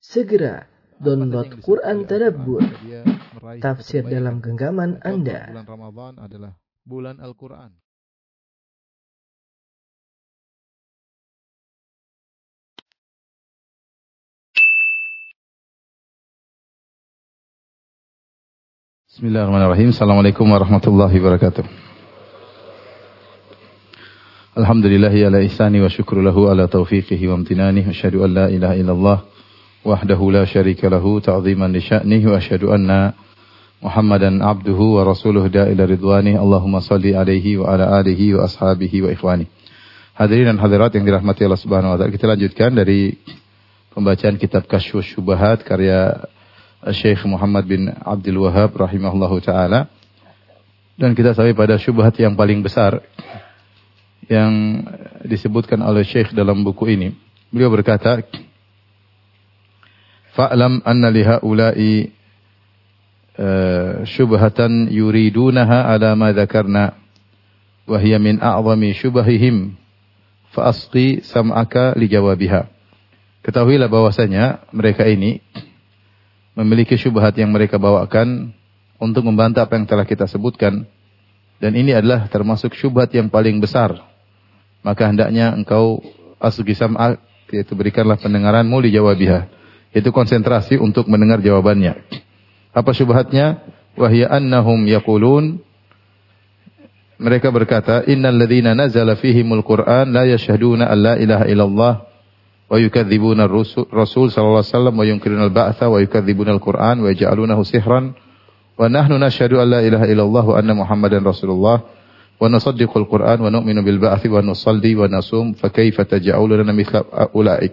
Segera download Quran Tadabbur, tafsir dalam genggaman Anda. Bulan Ramadan adalah bulan Al-Quran. Bismillahirrahmanirrahim. Assalamualaikum warahmatullahi wabarakatuh. Alhamdulillahi ala ihsani wa syukru lahu ala taufiqihi wa amtinani. Wa asyhadu an la ilaha illallah wahdahu la syarika lahu ta'ziman li sya'nihi. Wa asyhadu anna Muhammadan abduhu wa rasuluhu da'ila ridwani. Allahumma salli alaihi wa ala alihi wa ashabihi wa ikhwani. Hadirin dan hadirat yang dirahmati Allah Subhanahu wa taala, kita lanjutkan dari pembacaan kitab Kasyfus Syubahat karya Syekh Muhammad bin Abdul Wahhab rahimahullahu taala. Dan kita sampai pada syubhat yang paling besar yang disebutkan oleh Syekh dalam buku ini. Beliau berkata, fa'lam anna lihaula'i syubhatan yuridunaha ala ma dzakarna wa hiya min a'zami syubahihim fa asqi sam'aka li jawabiha. Ketahuilah bahwasanya mereka ini memiliki syubhat yang mereka bawakan untuk membantah apa yang telah kita sebutkan, dan ini adalah termasuk syubhat yang paling besar. Maka hendaknya engkau asqi sam'ak, yaitu berikanlah pendengaranmu li jawabiha, yaitu konsentrasi untuk mendengar jawabannya. Apa syubhatnya? Wahya annahum yaqulun, mereka berkata, innal ladzina nazala fihimul Qur'an la yashhaduna an la ilaha illallah wa yukadzibuna ar-rasul sallallahu alaihi wasallam wa yunkiruna al-ba'tsa wa yukadzibuna al-Qur'an wa yaj'alunahu sihran wa nahnu nashhadu an la ilaha illallah wa anna Muhammadan rasulullah wa nusaddiqu al-Qur'an wa nu'minu bil ba'tsi wa nusalli wa nasum fa kaifa taj'aluna mithla ulaik.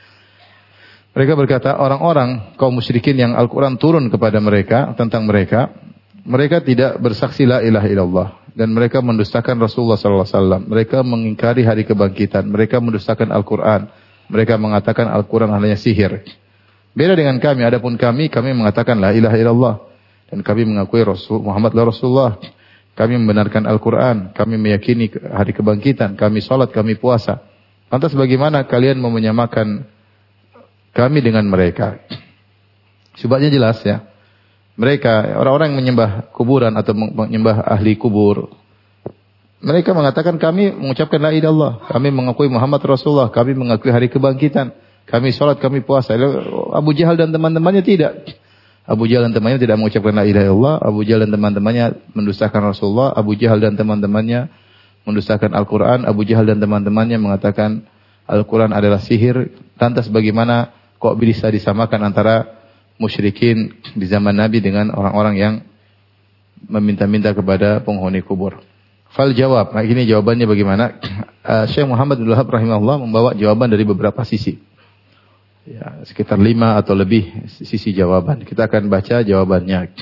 Mereka berkata, orang-orang kaum musyrikin yang Al-Quran turun kepada mereka, tentang mereka, mereka tidak bersaksi la ilaha illallah, dan mereka mendustakan Rasulullah sallallahu alaihi wasallam. Mereka mengingkari hari kebangkitan, mereka mendustakan Al-Quran. Mereka mengatakan Al-Quran hanya sihir. Beda dengan kami, adapun kami mengatakan la ilaha illallah, dan kami mengakui Rasul Muhammad Rasulullah. Kami membenarkan Al-Quran, kami meyakini hari kebangkitan, kami salat, kami puasa. Lantas bagaimana kalian mau menyamakan kami dengan mereka? Syubhatnya jelas ya. Mereka, orang-orang yang menyembah kuburan atau menyembah ahli kubur, mereka mengatakan kami mengucapkan la ilaha illallah, kami mengakui Muhammad Rasulullah, kami mengakui hari kebangkitan, kami salat, kami puasa. Abu Jahal dan teman-temannya tidak. Abu Jahal dan temannya tidak mengucapkan la ilaha illallah. Abu Jahal dan teman-temannya mendustakan Rasulullah. Abu Jahal dan teman-temannya mendustakan Al-Quran. Abu Jahal dan teman-temannya mengatakan Al-Quran adalah sihir. Lantas bagaimana kok bisa disamakan antara musyrikin di zaman Nabi dengan orang-orang yang meminta-minta kepada penghuni kubur? Fal jawab. Nah, ini jawabannya bagaimana? Syekh Muhammad bin Wahhab rahimahullah membawa jawaban dari beberapa sisi. Ya, sekitar 5 atau lebih sisi jawaban. Kita akan baca jawabannya.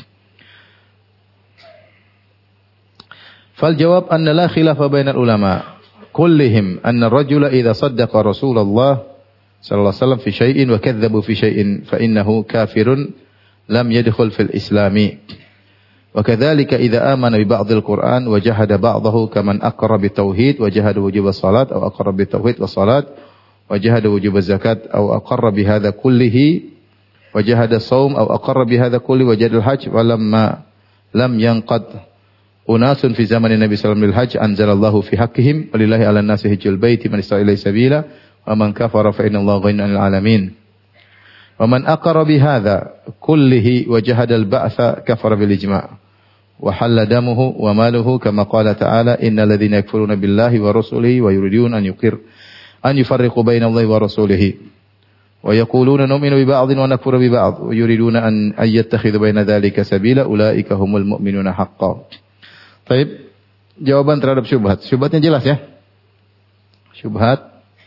Fal jawab anna la khilafa bainal ulama kullihim anna ar-rajula idza saddaqa Rasulullah sallallahu alaihi wasallam fi syai'in wa kadzdzabu fi syai'in fa innahu kafirun lam yadkhul fil islami. Wa kadzalika idza amana bi ba'dil Qur'an wa jahada ba'dahu kaman aqarra bit tauhid wa jahada wujub as-salat aw aqarra bit tauhid was salat wa jahada wujub az-zakat aw aqarra bi hadza kullihi wa jahada as-shaum aw aqarra bi hadza kulli wa jahada al-hajj wa lam yanqad unasun fi zamanin Nabi sallallahu alaihi wasallam lil hajj anzalallahu fi haqqihim walillahi 'alan nasi hajjul baiti man istata'a ilaihi sabila wa man kafara fa innallaha ghaniyun 'anil 'alamin. Wa man aqarra bi hadza kullihi wa jahada al-ba'tsa kafara bil ijma' wa halla damuhu wa maluhu kama qala ta'ala innal ladzina yakfuruna billahi wa rusulihi wa yuriduna an yufarriqu baina Allahi wa rasulihi wa yaquluna nu'minu bi ba'dhin wa nakfuru bi ba'd wa yuriduna an yattakhidhu baina dzalika sabila ulaika humul mu'minuna haqqan. Baik, jawaban terhadap syubhat. Syubhatnya jelas ya. Syubhat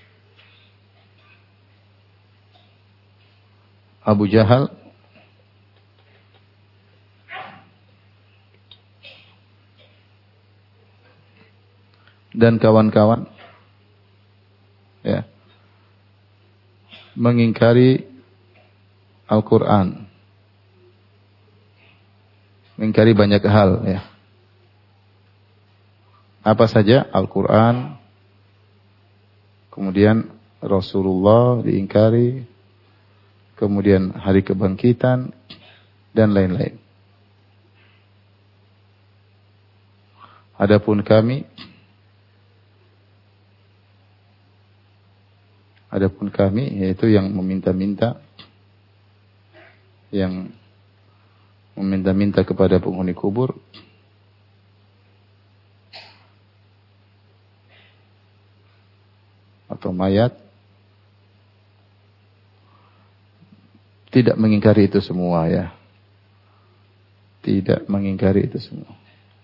Abu Jahal dan kawan-kawan ya mengingkari Al-Quran, mengingkari banyak hal ya. Apa saja? Al-Quran, kemudian Rasulullah diingkari, kemudian hari kebangkitan, dan lain-lain. Adapun kami, yaitu yang meminta-minta kepada penghuni kubur, atau mayat, tidak mengingkari itu semua ya. Tidak mengingkari itu semua.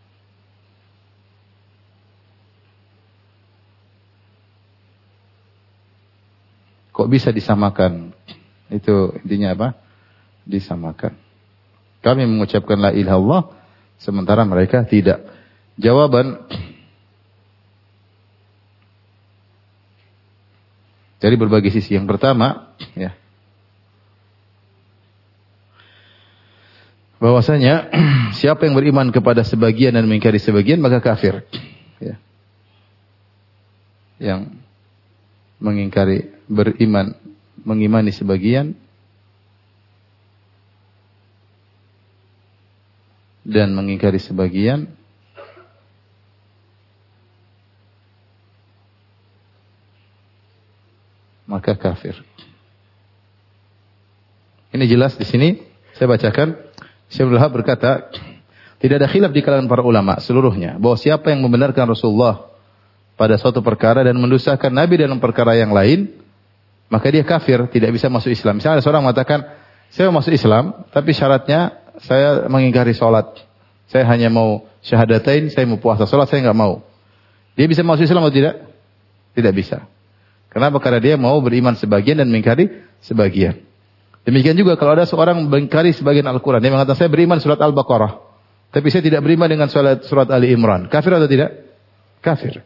Kok bisa disamakan? Itu intinya apa? Disamakan. Kami mengucapkan la ilaha illallah, sementara mereka tidak. Jawaban dari berbagai sisi. Yang pertama, ya, bahwasanya siapa yang beriman kepada sebagian dan mengingkari sebagian maka kafir. Ya. Yang mengimani sebagian dan mengingkari sebagian maka kafir. Ini jelas di sini saya bacakan. Syekh Abdul Wahab berkata, tidak ada khilaf di kalangan para ulama seluruhnya bahwa siapa yang membenarkan Rasulullah pada suatu perkara dan mendustakan Nabi dalam perkara yang lain, maka dia kafir, tidak bisa masuk Islam. Misalnya ada seorang mengatakan, saya mau masuk Islam, tapi syaratnya saya mengingkari sholat. Saya hanya mau syahadatain, saya mau puasa. Sholat saya nggak mau. Dia bisa masuk Islam atau tidak? Tidak bisa. Kenapa? Karena dia mau beriman sebagian dan mengingkari sebagian. Demikian juga kalau ada seorang mengingkari sebagian Al-Quran. Dia mengatakan, saya beriman surat Al-Baqarah. Tapi saya tidak beriman dengan surat Ali Imran. Kafir atau tidak? Kafir.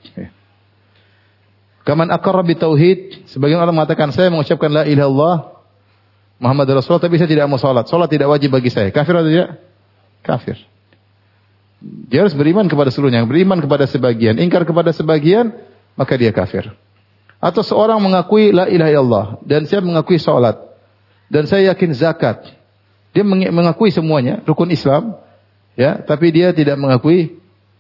Kaman aqarra bitauhid. Sebagian orang mengatakan, saya mengucapkan la ilaha illallah Muhammad Rasulullah, tapi saya tidak mau salat. Salat tidak wajib bagi saya. Kafir atau tidak? Kafir. Dia harus beriman kepada seluruhnya. Beriman kepada sebagian. Ingkar kepada sebagian, maka dia kafir. Atau seorang mengakui la ilaha illallah. Dan saya mengakui salat. Dan saya yakin zakat. Dia mengakui semuanya, rukun Islam. Ya, tapi dia tidak mengakui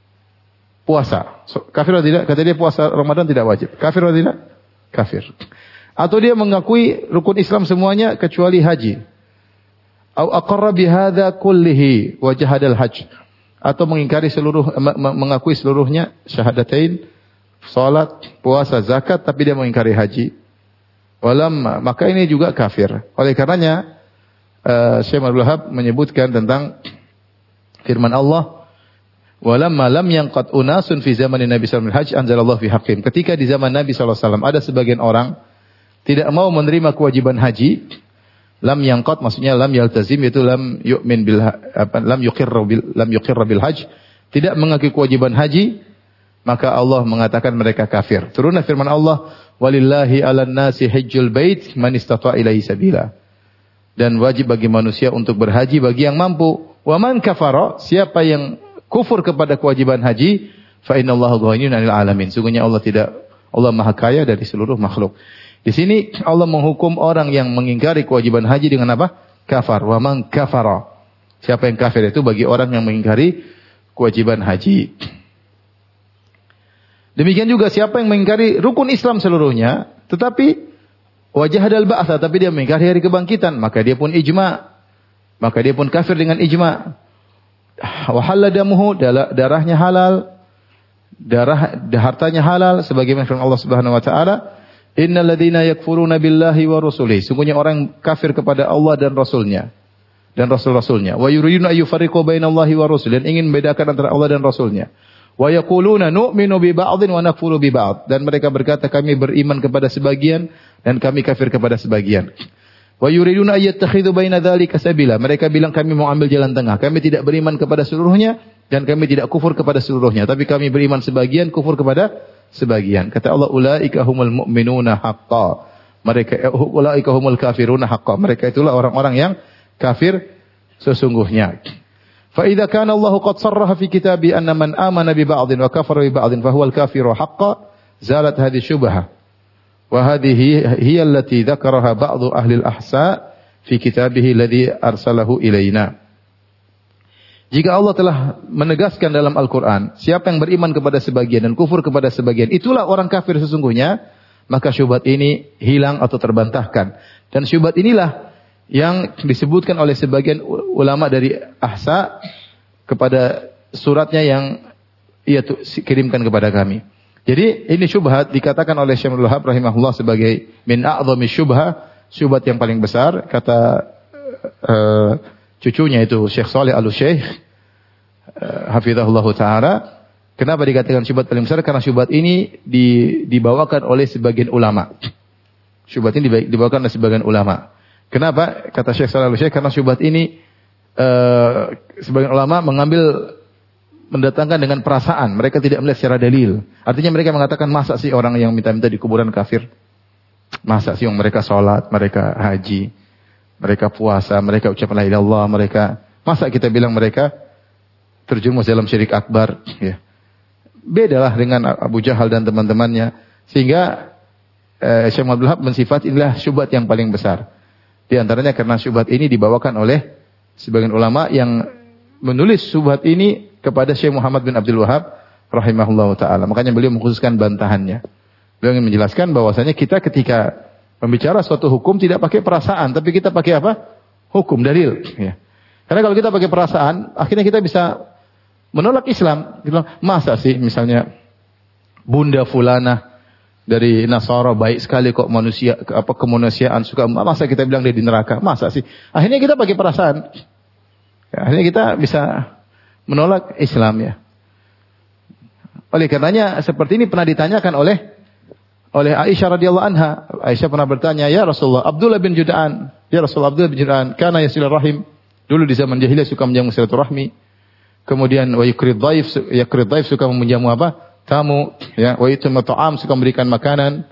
puasa. Kafir atau tidak? Kata dia puasa Ramadan tidak wajib. Kafir atau tidak? Kafir. Atau dia mengakui rukun Islam semuanya kecuali haji. Au aqarra bihadza kullihi wa jahadal hajj. Atau mengakui seluruhnya syahadatain, salat, puasa, zakat, tapi dia mengingkari haji. Walamma, maka ini juga kafir. Oleh karenanya Syekh Abdul Wahab menyebutkan tentang firman Allah, walamma lam yanqat unasun fi zamanin Nabi sallallahu alaihi wasallam anzalallahu fi haqqin. Ketika di zaman Nabi sallallahu alaihi wasallam ada sebagian orang tidak mau menerima kewajiban haji, lam yanqat maksudnya lam yaltazim, yaitu lam yu'min bil lam yuqirra bil hajj, tidak mengakui kewajiban haji, maka Allah mengatakan mereka kafir. Turunlah firman Allah, walillahi 'alan nasi hajjul bait man istata'a ilaihi sabila. Dan wajib bagi manusia untuk berhaji bagi yang mampu. Wa man kafara, siapa yang kufur kepada kewajiban haji, fa innallaha ghaniyun 'anil 'alamin. Sungguhnya Allah Maha Kaya dari seluruh makhluk. Di sini Allah menghukum orang yang mengingkari kewajiban haji dengan apa? Kafar. Wa man kafara. Siapa yang kafir itu bagi orang yang mengingkari kewajiban haji. Demikian juga siapa yang mengingkari rukun Islam seluruhnya, tetapi wajahadal ba'tsa, tapi dia mengingkari hari kebangkitan, maka dia pun ijma'. Maka dia pun kafir dengan ijma'. Wa halal damuhu, darahnya halal, hartanya halal, sebagaimana firman Allah Subhanahu wa taala, innal ladzina yakfuruna billahi wa rusulihi. Sungguhnya orang kafir kepada Allah dan Rasulnya dan Rasul-Rasulnya. Wa yuriduna ayyufarriqu bainallahi wa rusulihi, dan ingin membedakan antara Allah dan Rasulnya. Wa yaquluna nu'minu bi ba'dhin wa nakfuru bi ba'd, dan mereka berkata kami beriman kepada sebagian dan kami kafir kepada sebagian. Wa yuriduna ayyattakhidhu baina dzalika sabila, mereka bilang kami mau ambil jalan tengah, kami tidak beriman kepada seluruhnya dan kami tidak kufur kepada seluruhnya, tapi kami beriman sebagian, kufur kepada sebagian. Kata Allah, ulaika humul mu'minuna haqqan, mereka ulaika humul kafiruna haqqan, mereka itulah orang-orang yang kafir sesungguhnya. Fa idza kana Allah qad sarraha fi kitabi anna man amana bi ba'dhin wa kafara bi ba'dhin fa huwa al-kafiru haqqan, zalat hadhihi syubhah. Wa hadhihi hiya allati dzakaraha ba'dhu ahli al-ahsa fi kitabihi alladhi arsalahu ilaina. Jika Allah telah menegaskan dalam Al-Quran, siapa yang beriman kepada sebagian dan kufur kepada sebagian, itulah orang kafir sesungguhnya, maka syubhat ini hilang atau terbantahkan. Dan syubhat inilah yang disebutkan oleh sebagian ulama dari Ahsa kepada suratnya yang ia kirimkan kepada kami. Jadi ini syubhat dikatakan oleh Syekh Abdul Wahab rahimahullah sebagai min a'zami syubhat yang paling besar. Kata cucunya itu Syekh Saleh Al-Syekh hafizahullah ta'ala. Kenapa dikatakan syubhat paling besar? Karena syubhat ini dibawakan oleh sebagian ulama. Syubhat ini dibawakan oleh sebagian ulama. Kenapa? Kata Syekh Saleh Al-Syekh, karena syubhat ini sebagian ulama mendatangkan dengan perasaan. Mereka tidak melihat secara dalil. Artinya mereka mengatakan, masa sih orang yang minta-minta di kuburan kafir? Masa sih mereka sholat, mereka haji, mereka puasa, mereka ucap la ilaha illallah, masa kita bilang mereka terjerumus dalam syirik akbar? Ya. Bedalah dengan Abu Jahal dan teman-temannya. Sehingga Syekh Abdul Wahab mensifat inilah syubhat yang paling besar. Di antaranya karena syubhat ini dibawakan oleh sebagian ulama yang menulis syubhat ini kepada Syekh Muhammad bin Abdul Wahab rahimahullah ta'ala. Makanya beliau mengkhususkan bantahannya. Beliau ingin menjelaskan bahwasanya kita ketika membicara suatu hukum tidak pakai perasaan, tapi kita pakai apa? Hukum, dalil. Ya. Karena kalau kita pakai perasaan, akhirnya kita bisa menolak Islam. Masa sih misalnya Bunda Fulana dari Nasara baik sekali kok manusia, kemanusiaan suka, masa kita bilang dia di neraka? Masa sih? Akhirnya kita pakai perasaan. Ya, akhirnya kita bisa menolak Islam ya. Oleh karenanya seperti ini pernah ditanyakan oleh Aisyah radhiyallahu anha. Aisyah pernah bertanya, "Ya Rasulullah, Abdullah bin Jud'an, ya Rasulullah Abdullah bin Jud'an, kana yasilur rahim." Dulu di zaman jahiliyah suka menjamu silaturahmi. Kemudian wa yukrid dhaif suka menjamu apa? Tamu, ya, wa yutimmu ta'am suka memberikan makanan.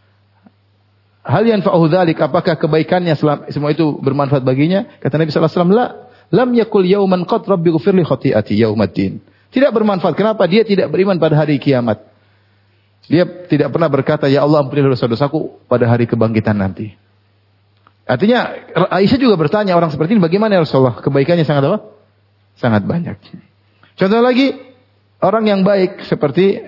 Hal yanfa'uhu dzalik, apakah kebaikannya semua itu bermanfaat baginya? Kata Nabi sallallahu alaihi wasallam, lam yakul yauman qad rabbi ghfirli khati'ati yaumaddin. Tidak bermanfaat. Kenapa? Dia tidak beriman pada hari kiamat. Dia tidak pernah berkata, ya Allah ampuni dosa-dosaku pada hari kebangkitan nanti. Artinya Aisyah juga bertanya, orang seperti ini bagaimana ya Rasulullah? Kebaikannya sangat apa? Sangat banyak. Contoh lagi, orang yang baik seperti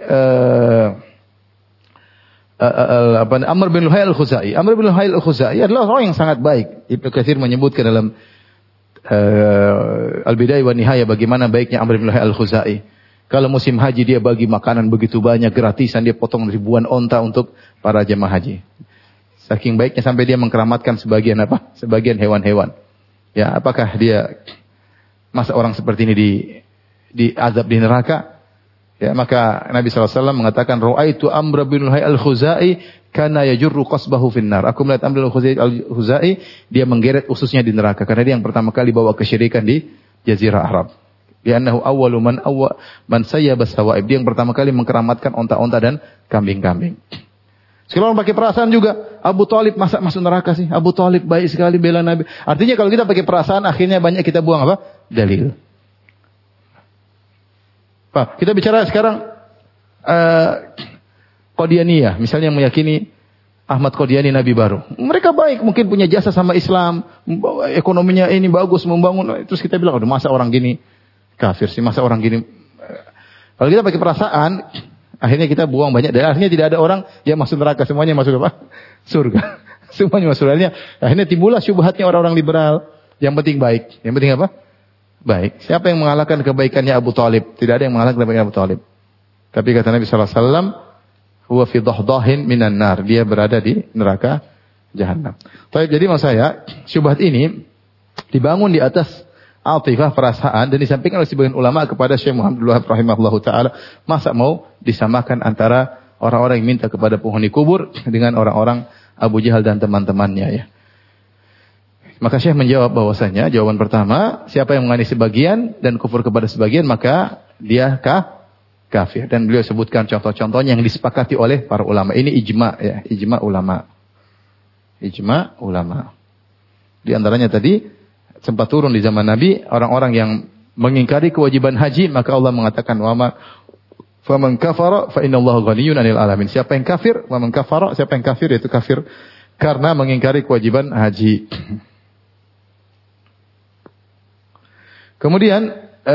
Amr bin Luhai al-Khuzai. Amr bin Luhai al-Khuzai adalah orang yang sangat baik. Ibnu Katsir menyebutkan dalam Al-Bidayah wa Nihayah bagaimana baiknya Amr bin Luhai al-Khuzai. Kalau musim haji dia bagi makanan begitu banyak, gratisan, dia potong ribuan onta untuk para jemaah haji. Saking baiknya sampai dia mengkeramatkan sebagian hewan-hewan. Ya, apakah dia masa orang seperti ini diazab di neraka? Ya, maka Nabi SAW mengatakan, "Ra'aitu Amr bin Luhai al-Khuzai kana yajurru qasbahu finnar." Aku melihat Amr bin Luhai al-Khuzai, dia menggeret ususnya di neraka karena dia yang pertama kali bawa kesyirikan di Jazirah Arab. Li'annahu awwalu man sayyaba sawaib. Dia yang pertama kali mengkeramatkan onta-onta dan kambing-kambing. Sekarang pakai perasaan juga. Abu Thalib masa masuk neraka sih? Abu Thalib baik sekali bela Nabi. Artinya kalau kita pakai perasaan akhirnya banyak kita buang apa? Dalil. Pak, kita bicara sekarang Qadianiyah, misalnya yang meyakini Ahmad Qadiani Nabi baru. Mereka baik, mungkin punya jasa sama Islam, ekonominya ini bagus, membangun. Terus kita bilang, aduh masa orang gini kafir sih, masa orang gini. Kalau kita pakai perasaan, akhirnya kita buang banyak. Dan akhirnya tidak ada orang yang masuk neraka, semuanya masuk apa? Surga. Semuanya masuk surga. Akhirnya timbullah syubhatnya orang-orang liberal. Yang penting baik. Yang penting apa? Baik. Siapa yang mengalahkan kebaikannya Abu Thalib? Tidak ada yang mengalahkan kebaikan Abu Thalib. Tapi kata Nabi SAW, huwa fi dhahdahin minan nar. Dia berada di neraka jahanam. Jadi maksud saya, syubhat ini dibangun di atas atifah, perasaan, dan disampaikan oleh sebagian ulama kepada Syekh Muhammad bin Wahab rahimahullahu ta'ala. Masa mau disamakan antara orang-orang yang minta kepada penghuni kubur dengan orang-orang Abu Jahal dan teman-temannya ya. Maka Syekh menjawab bahwasanya, jawaban pertama, siapa yang mengani sebagian dan kufur kepada sebagian, maka dia kafir. Dan beliau sebutkan contoh-contohnya yang disepakati oleh para ulama. Ini ijma ya, ijma ulama. Ijma ulama. Di antaranya tadi sempat turun di zaman Nabi orang-orang yang mengingkari kewajiban haji, maka Allah mengatakan faman kafara fa innallaha ghaniyyun 'anil alamin. Siapa yang kafir, faman kafara, siapa yang kafir yaitu kafir karena mengingkari kewajiban haji. Kemudian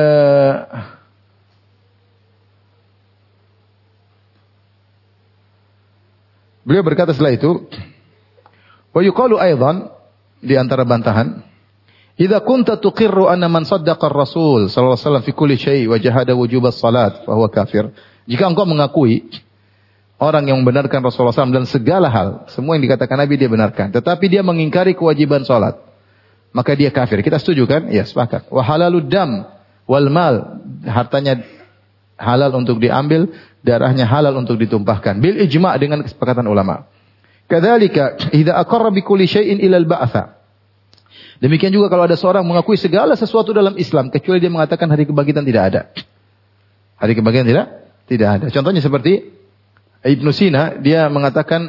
beliau berkata setelah itu, wa yuqalu aidan, di antara bantahan, idza kunta tuqirru anna man saddaqa ar-rasul sallallahu alaihi wasallam fi kulli syai' wa jahada wujub as-salat fa huwa kafir. Jika engkau mengakui orang yang membenarkan Rasulullah SAW dan segala hal, semua yang dikatakan Nabi dia benarkan, tetapi dia mengingkari kewajiban salat, maka dia kafir. Kita setuju kan? Ya, sepakat. Wa halalud dam wal mal, hartanya halal untuk diambil, darahnya halal untuk ditumpahkan. Bil ijma' dengan kesepakatan ulama. Kadzalika idza aqarra bi kulli syai'in ila al-ba'tsa. Demikian juga kalau ada seorang mengakui segala sesuatu dalam Islam kecuali dia mengatakan hari kebangkitan tidak ada. Hari kebangkitan tidak ada. Contohnya seperti Ibnu Sina, dia mengatakan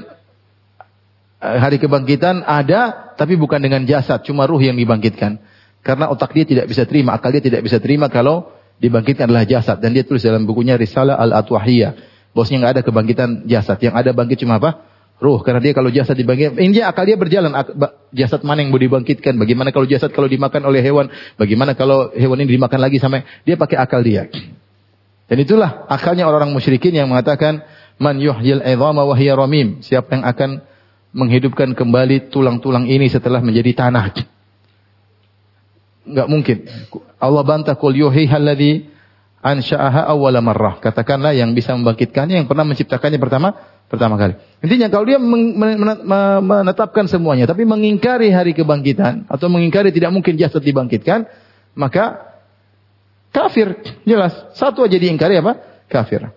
hari kebangkitan ada tapi bukan dengan jasad, cuma ruh yang dibangkitkan. Karena otak dia tidak bisa terima, akal dia tidak bisa terima kalau dibangkitkan adalah jasad. Dan dia tulis dalam bukunya Risalah Al-Atwahiyah, bahwasanya enggak ada kebangkitan jasad, yang ada bangkit cuma apa? Ruh. Karena dia kalau jasad dibangkitkan, ini akal dia berjalan, jasad mana yang mau dibangkitkan? Bagaimana kalau jasad kalau dimakan oleh hewan? Bagaimana kalau hewan ini dimakan lagi sampai dia pakai akal dia. Dan itulah akalnya orang-orang musyrikin yang mengatakan man yuhyil 'idhama wa hiya ramim, siapa yang akan menghidupkan kembali tulang-tulang ini setelah menjadi tanah? Enggak mungkin. Allah bantah, qul yuhyiha alladhi ansha'aha awwala marrah. Katakanlah yang bisa membangkitkannya, yang pernah menciptakannya pertama kali. Intinya kalau dia menetapkan semuanya tapi mengingkari hari kebangkitan atau mengingkari tidak mungkin jasad dibangkitkan, maka kafir. Jelas. Satu aja diingkari apa? Kafir.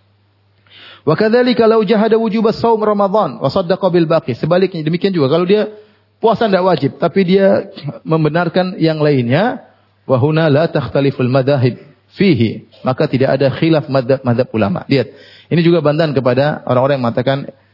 Wa kadzalika law jahada wujub shaum Ramadan wa saddaqa bil baqi. Sebaliknya demikian juga kalau dia puasa tidak wajib tapi dia membenarkan yang lainnya, wa huna la takhtaliful madzahib fihi, maka tidak ada khilaf mazhab ulama. Lihat, ini juga bantahan kepada orang-orang yang mengatakan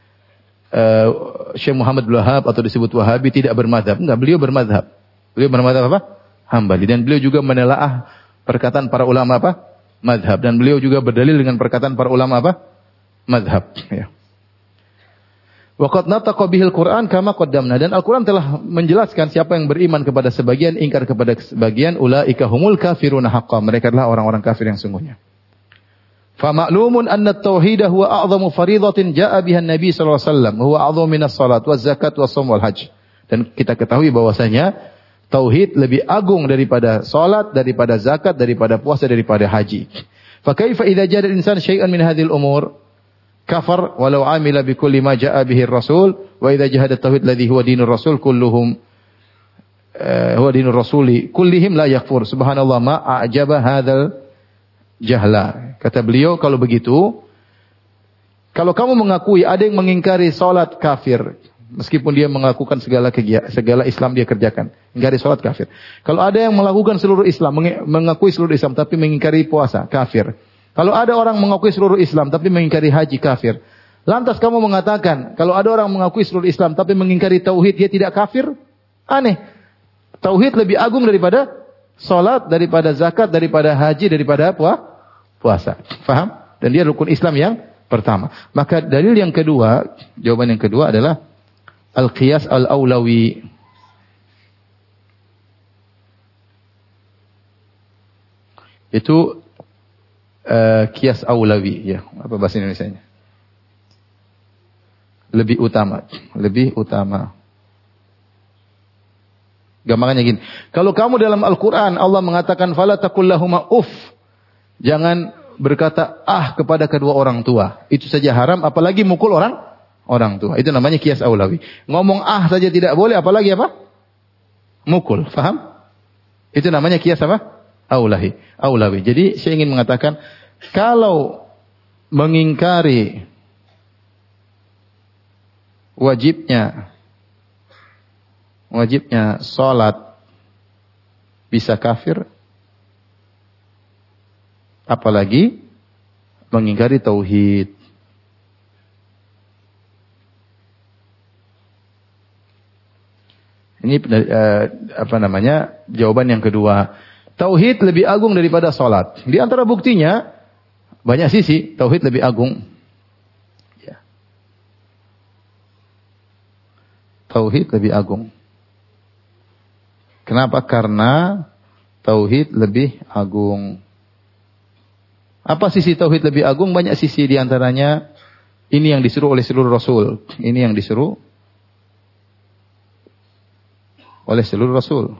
Syekh Muhammad bin Wahab atau disebut Wahabi tidak bermadzhab. Enggak, beliau bermadzhab. Beliau bermadzhab apa? Hambali. Dan beliau juga menelaah perkataan para ulama apa? Mazhab. Dan beliau juga berdalil dengan perkataan para ulama apa? Mazhab. Ya. Wa qad nataqa bihil Qur'an kama qaddamna, dan Al-Qur'an telah menjelaskan siapa yang beriman kepada sebagian, ingkar kepada sebagian, ulaika humul kafiruna haqqan, mereka adalah orang-orang kafir yang sungguhnya. Fa ma'lumun anna at-tauhid huwa a'zamu fariidatin jaa'a biha an-nabi sallallahu alaihi wasallam, huwa a'zamu minas salat waz zakat was shaum wal hajj. Dan kita ketahui bahwasanya tauhid lebih agung daripada salat, daripada zakat, daripada puasa, daripada haji. Fa kaifa idza jada al-insan syai'an min hadhil umur kafar walau amila bi kulli ma jaa bihi ar-rasul wa idza jahada tauhid alladhi huwa dinur rasul kulluhum huwa dinur rasuli kullihim la yakfur. Subhanallah ma a'jaba hadzal jahla. Kata beliau, kalau begitu, kalau kamu mengakui ada yang mengingkari salat kafir meskipun dia melakukan segala Islam dia kerjakan, ingkari salat kafir. Kalau ada yang melakukan seluruh Islam, mengakui seluruh Islam tapi mengingkari puasa, kafir. Kalau ada orang mengakui seluruh Islam tapi mengingkari haji, kafir. Lantas kamu mengatakan, kalau ada orang mengakui seluruh Islam tapi mengingkari tauhid, dia tidak kafir? Aneh. Tauhid lebih agung daripada salat, daripada zakat, daripada haji, daripada puasa. Faham? Dan dia rukun Islam yang pertama. Maka dalil yang kedua, jawaban yang kedua adalah al-qiyas al-awlawi. Itu kias aulawi, ya, apa bahasa Indonesianya? Lebih utama. Gampangannya gini, kalau kamu dalam Al-Quran Allah mengatakan fala taqul lahuma uff, jangan berkata kepada kedua orang tua, itu saja haram, apalagi mukul orang tua. Itu namanya kias aulawi. Ngomong saja tidak boleh, apalagi apa? Mukul. Faham? Itu namanya kias apa? Aulawi. Jadi saya ingin mengatakan, kalau mengingkari wajibnya salat bisa kafir, apalagi mengingkari tauhid. Ini jawaban yang kedua. Tauhid lebih agung daripada salat. Di antara buktinya banyak sisi, tauhid lebih agung. Ya. Tauhid lebih agung. Kenapa? Karena tauhid lebih agung. Apa sisi tauhid lebih agung? Banyak sisi, di antaranya ini yang disuruh oleh seluruh rasul. Ini yang disuruh oleh seluruh rasul.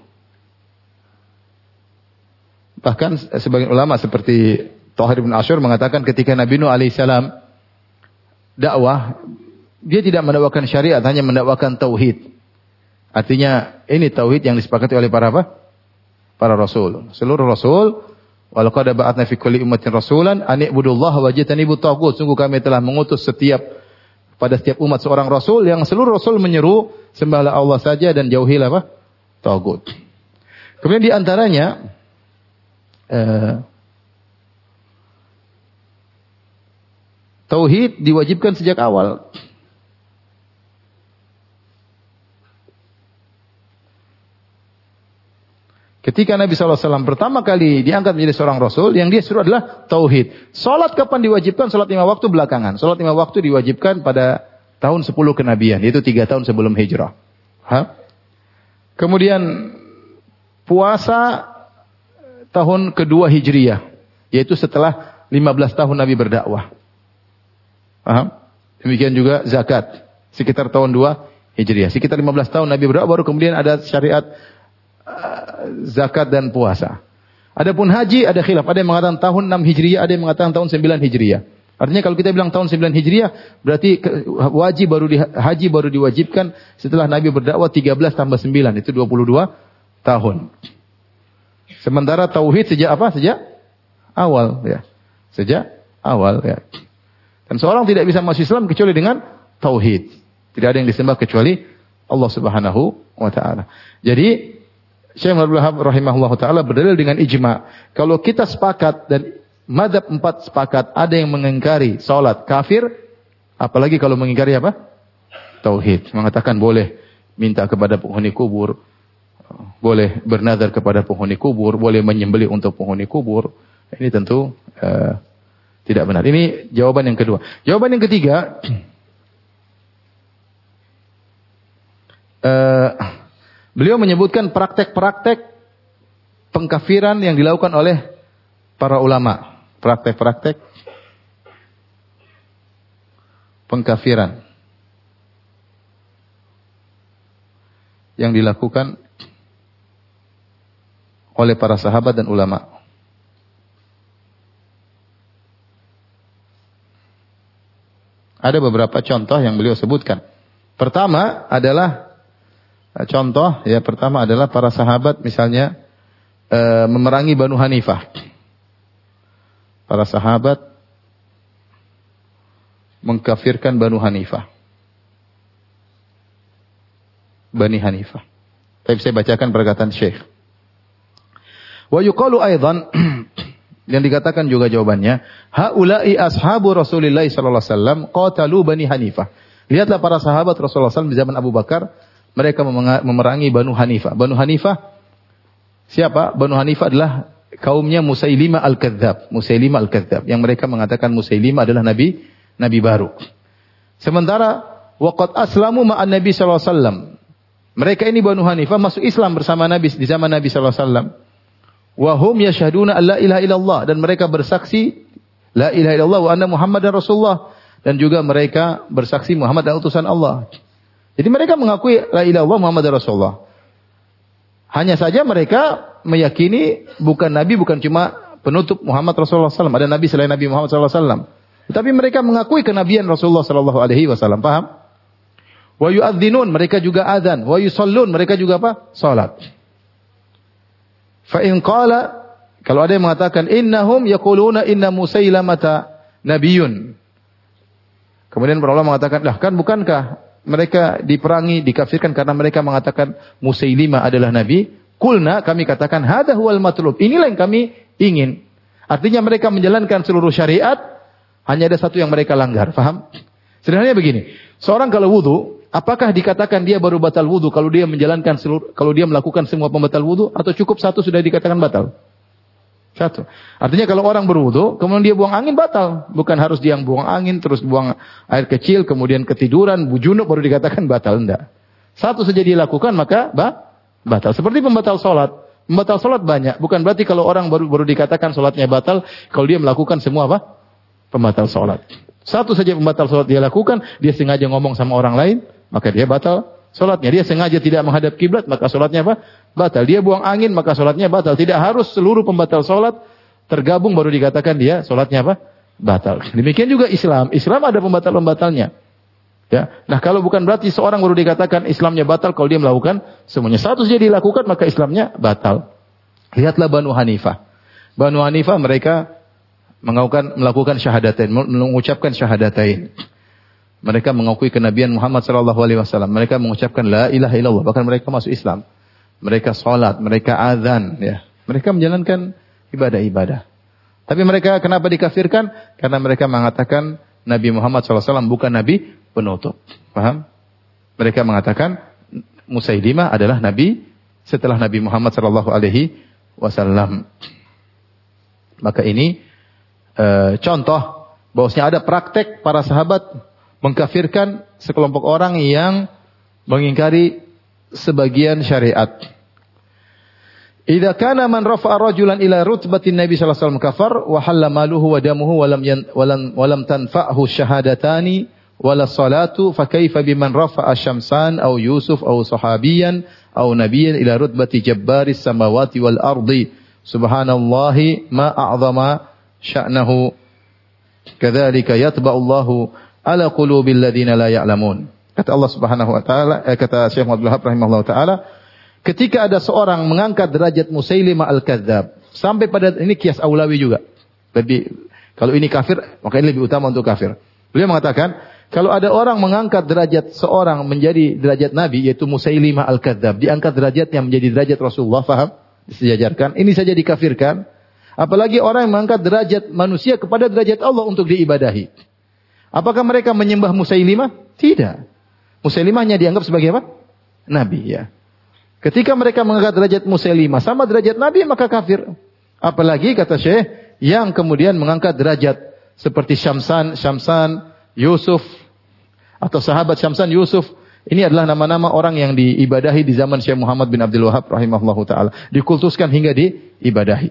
Bahkan sebagian ulama seperti Thahir bin Ashur mengatakan ketika Nabi Nuh alaihissalam dakwah, dia tidak mendakwakan syariat, hanya mendakwakan tauhid. Artinya ini tauhid yang disepakati oleh para apa? Para rasul. Seluruh rasul, walaqad ba'atsna fi kulli ummatin rasulan an i'budullaha wajtanibut taghut. Sungguh kami telah mengutus pada setiap umat seorang rasul, yang seluruh rasul menyeru sembahlah Allah saja dan jauhilah apa? Taghut. Kemudian di antaranya tauhid diwajibkan sejak awal. Ketika Nabi SAW pertama kali diangkat menjadi seorang Rasul, yang dia suruh adalah tauhid. Salat kapan diwajibkan? Salat 5 waktu belakangan. Salat 5 waktu diwajibkan pada tahun 10 kenabian, yaitu 3 tahun sebelum hijrah. Kemudian puasa tahun kedua Hijriyah, yaitu setelah 15 tahun Nabi berdakwah. Paham? Demikian juga zakat, sekitar tahun 2 Hijriyah. Sekitar 15 tahun Nabi berdakwah, baru kemudian ada syariat zakat dan puasa. Adapun haji ada khilaf, ada yang mengatakan tahun 6 Hijriyah, ada yang mengatakan tahun 9 Hijriyah. Artinya kalau kita bilang tahun 9 Hijriyah, berarti haji baru diwajibkan setelah Nabi berdakwah 13 tambah 9, itu 22 tahun. Sementara tauhid sejak apa? Sejak awal, ya. Sejak awal, ya. Dan seorang tidak bisa masuk Islam kecuali dengan tauhid. Tidak ada yang disembah kecuali Allah Subhanahu wa taala. Jadi Syekh Abdul Wahab rahimahullah taala berdalil dengan ijma. Kalau kita sepakat dan mazhab 4 sepakat, ada yang mengingkari salat kafir, apalagi kalau mengingkari apa? Tauhid. Mengatakan boleh minta kepada penghuni kubur, boleh bernazar kepada penghuni kubur, boleh menyembelih untuk penghuni kubur. Ini tentu tidak benar. Ini jawaban yang kedua. Jawaban yang ketiga, beliau menyebutkan praktek-praktek pengkafiran yang dilakukan oleh para ulama. Praktek-praktek pengkafiran yang dilakukan oleh para sahabat dan ulama. Ada beberapa contoh yang beliau sebutkan. Pertama adalah para sahabat misalnya memerangi Banu Hanifah. Para sahabat mengkafirkan Banu Hanifah. Bani Hanifah. Tapi saya bacakan perkataan Syekh. Wa yuqalu aidan, yang dikatakan juga jawabannya, haula'i ashabu Rasulillah sallallahu alaihi wasallam qatalu Bani Hanifah. Lihatlah para sahabat Rasulullah SAW di zaman Abu Bakar, mereka memerangi Banu Hanifah. Banu Hanifah siapa? Banu Hanifah adalah kaumnya Musailimah Al-Kadzdzab. Musailimah Al-Kadzdzab yang mereka mengatakan Musailimah adalah nabi baru. Sementara waqad aslamu ma'an Nabi sallallahu alaihi wasallam. Mereka ini Banu Hanifah masuk Islam bersama Nabi di zaman Nabi sallallahu alaihi wasallam. Wa hum yashhaduna an la ilaha illallah, dan mereka bersaksi la ilaha illallah wa anna Muhammadar Rasulullah, dan juga mereka bersaksi Muhammad adalah utusan Allah. Jadi mereka mengakui la ilaha illallah Muhammadar Rasulullah. Hanya saja mereka meyakini bukan nabi, bukan cuma penutup Muhammad Rasulullah SAW. Ada nabi selain Nabi Muhammad SAW. Tetapi mereka mengakui kenabian Rasulullah SAW. Paham? Wa yu'adzinun, mereka juga azan. Wa yusallun, mereka juga apa? Salat. Fa in qala, kalau ada yang mengatakan innahum yaquluna inna Musailamata nabiyyun. Kemudian para ulama mengatakan, lah kan bukankah mereka diperangi, dikafirkan karena mereka mengatakan Musailimah adalah nabi? Kulna, kami katakan hadza huwal matlub. Inilah yang kami ingin. Artinya mereka menjalankan seluruh syariat, hanya ada satu yang mereka langgar. Paham? Sederhananya begini, seorang kalau wudu, apakah dikatakan dia baru batal wudu kalau dia melakukan semua pembatal wudu, atau cukup satu sudah dikatakan batal? Satu. Artinya kalau orang berwudu, kemudian dia buang angin, batal. Bukan harus dia buang angin, terus buang air kecil, kemudian ketiduran, junub baru dikatakan batal. Enggak. Satu saja dia lakukan, maka batal. Seperti pembatal sholat. Pembatal salat banyak. Bukan berarti kalau orang baru dikatakan salatnya batal kalau dia melakukan semua apa? Pembatal salat. Satu saja pembatal salat dia lakukan, dia sengaja ngomong sama orang lain, maka dia batal salatnya. Dia sengaja tidak menghadap kiblat, maka salatnya apa? Batal. Dia buang angin, maka salatnya batal. Tidak harus seluruh pembatal salat tergabung baru dikatakan dia salatnya apa? Batal. Demikian juga Islam. Islam ada pembatal-pembatalnya. Ya. Nah, kalau bukan berarti seorang baru dikatakan Islamnya batal kalau dia melakukan semuanya. Satu saja dilakukan maka Islamnya batal. Lihatlah Banu Hanifah. Banu Hanifah mereka melakukan syahadatain, mengucapkan syahadatain. Mereka mengakui kenabian Muhammad sallallahu alaihi wasallam. Mereka mengucapkan la ilaha illallah, bahkan mereka masuk Islam. Mereka salat, mereka azan, ya. Mereka menjalankan ibadah-ibadah. Tapi mereka kenapa dikafirkan? Karena mereka mengatakan Nabi Muhammad SAW bukan Nabi penutup. Paham? Mereka mengatakan Musailimah adalah Nabi setelah Nabi Muhammad SAW. Maka ini contoh bahwasanya ada praktek para sahabat mengkafirkan sekelompok orang yang mengingkari sebagian syariat. Idza kana man rafa'a rajulan ila rutbatin Nabi sallallahu alaihi wasallam kafar wa halla maluhu wa damuhu wa lam tanfa'hu syahadatani wala salatu fa kaifa biman rafa'a syamsan aw yusuf aw sahabiyan aw nabiyyan ila rutbati jabbaris samawati wal ardi subhanallahi ma a'zama sya'nahu kadzalika yatba'u Allahu ala qulubil ladzina la ya'lamun. Kata Allah Subhanahu wa taala, kata Syekh Abdul Wahab rahimahullah taala, ketika ada seorang mengangkat derajat Musailimah al-Kadzdzab sampai pada ini kias aulawi juga. Kalau ini kafir, maka ini lebih utama untuk kafir. Beliau mengatakan, kalau ada orang mengangkat derajat seorang menjadi derajat Nabi yaitu Musailimah al-Kadzdzab, diangkat derajatnya menjadi derajat Rasulullah, faham? Disejajarkan. Ini saja dikafirkan. Apalagi orang yang mengangkat derajat manusia kepada derajat Allah untuk diibadahi. Apakah mereka menyembah Musailimah? Tidak. Musailimahnya dianggap sebagai apa? Nabi, ya. Ketika mereka mengangkat derajat Musailimah sama derajat Nabi, maka kafir. Apalagi kata Syekh yang kemudian mengangkat derajat seperti Syamsan, Yusuf atau sahabat Syamsan, Yusuf. Ini adalah nama-nama orang yang diibadahi di zaman Syekh Muhammad bin Abdul Wahab rahimahullahu taala, dikultuskan hingga diibadahi.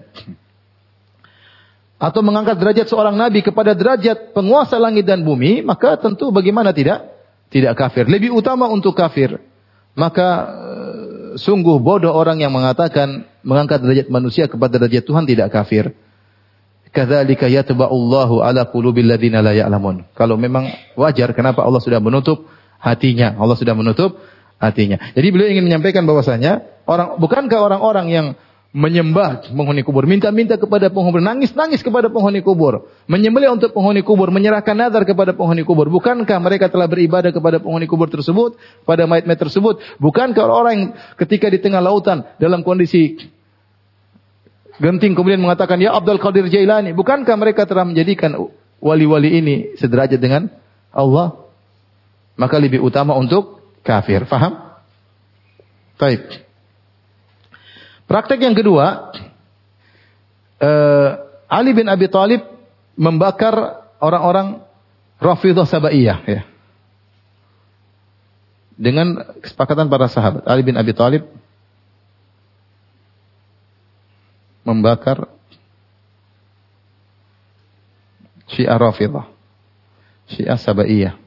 Atau mengangkat derajat seorang nabi kepada derajat penguasa langit dan bumi, maka tentu bagaimana tidak kafir. Lebih utama untuk kafir. Maka sungguh bodoh orang yang mengatakan mengangkat derajat manusia kepada derajat Tuhan tidak kafir. Kadzalika yatba'ullahu ala qulubil ladzina la ya'lamun. Kalau memang wajar, kenapa Allah sudah menutup hatinya? Allah sudah menutup hatinya. Jadi beliau ingin menyampaikan bahwasanya bukankah orang-orang yang menyembah penghuni kubur, minta-minta kepada penghuni kubur, nangis-nangis kepada penghuni kubur, menyembelih untuk penghuni kubur, menyerahkan nazar kepada penghuni kubur. Bukankah mereka telah beribadah kepada penghuni kubur tersebut, pada mayat-mayat tersebut? Bukankah orang yang ketika di tengah lautan dalam kondisi genting kemudian mengatakan ya Abdul Qadir Jailani, bukankah mereka telah menjadikan wali-wali ini sederajat dengan Allah? Maka lebih utama untuk kafir. Faham? Baik. Praktek yang kedua, Ali bin Abi Thalib membakar orang-orang Rafidhah Sabaiyah, ya. Dengan kesepakatan para sahabat, Ali bin Abi Thalib membakar Syiah Rafidhah, Syiah Sabaiyah.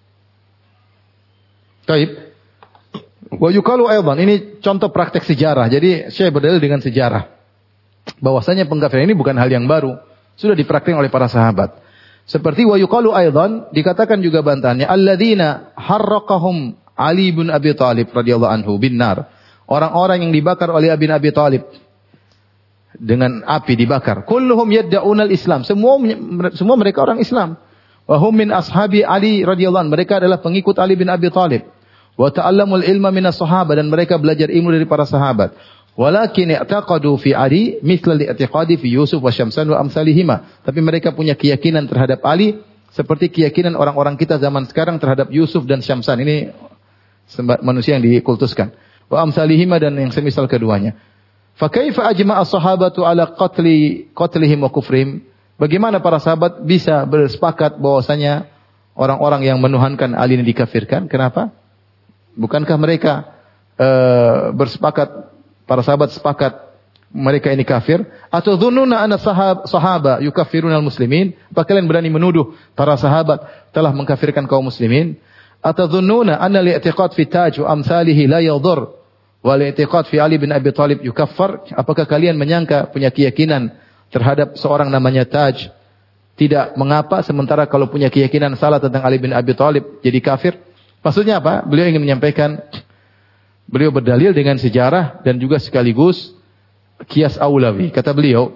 Baik. Wa yuqalu aidan, ini contoh praktek sejarah. Jadi saya berdalil dengan sejarah. Bahwasanya pengkafiran ini bukan hal yang baru, sudah dipraktikkan oleh para sahabat. Seperti wa yuqalu aidan, dikatakan juga bantahannya alladzina harraqahum Ali bin Abi Thalib radhiyallahu anhu bin nar. Orang-orang yang dibakar oleh Ali bin Abi Thalib dengan api dibakar. Kulluhum yad'unal Islam. Semua mereka orang Islam. Wa hum min ashabi Ali radhiyallahu anhu. Mereka adalah pengikut Ali bin Abi Thalib. Wa ta'allamul ilma minas sahabat, dan mereka belajar ilmu dari para sahabat. Walakin i'taqadu fi Ali mithla li'tiqadi fi Yusuf wa Syamsan wa amsalihima. Tapi mereka punya keyakinan terhadap Ali seperti keyakinan orang-orang kita zaman sekarang terhadap Yusuf dan Syamsan. Ini manusia yang dikultuskan. Wa amsalihima, dan yang semisal keduanya. Fa kaifa ajma'a as-sahabatu ala qatlihim wa kufrihim? Bagaimana para sahabat bisa bersepakat bahwasanya orang-orang yang menuhankan Ali ini dikafirkan? Kenapa? Bukankah mereka bersepakat, para sahabat sepakat mereka ini kafir? Atau dhununa anna sahaba yukaffiruna al-muslimin? Apa kalian berani menuduh para sahabat telah mengkafirkan kaum muslimin? Atau dhununa anna li'tiqad fi taj wa amsalihi la yadur wa li'tiqad fi Ali bin Abi Thalib yukaffar? Apakah kalian menyangka, punya keyakinan terhadap seorang namanya Taj tidak mengapa, sementara kalau punya keyakinan salah tentang Ali bin Abi Thalib jadi kafir? Maksudnya apa? Beliau ingin menyampaikan, beliau berdalil dengan sejarah dan juga sekaligus kias aulawi. Kata beliau,